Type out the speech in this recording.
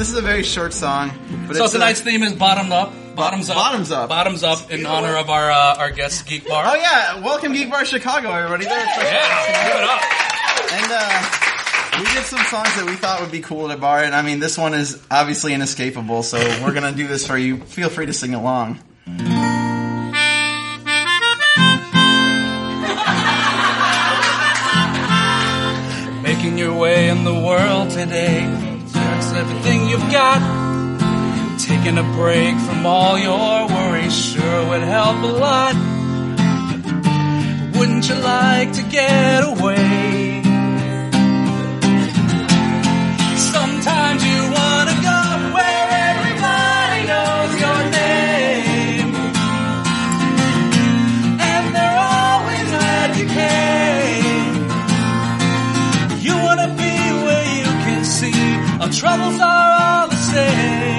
This is a very short song. But So tonight's theme is Bottoms Up. Bottoms Up in honor of our guest, Geek Bar. Oh yeah, welcome Geek Bar Chicago, everybody. Yeah, give it up. And we did some songs that we thought would be cool at a bar, and I mean, this one is obviously inescapable, so we're gonna do this for you. Feel free to sing along. Making your way in the world today, that's everything you've got. Taking a break from all your worries sure would help a lot. Wouldn't you like to get away? Sometimes you want to go where everybody knows your name, and they're always glad you came. You want to be where you can see our troubles are all the same.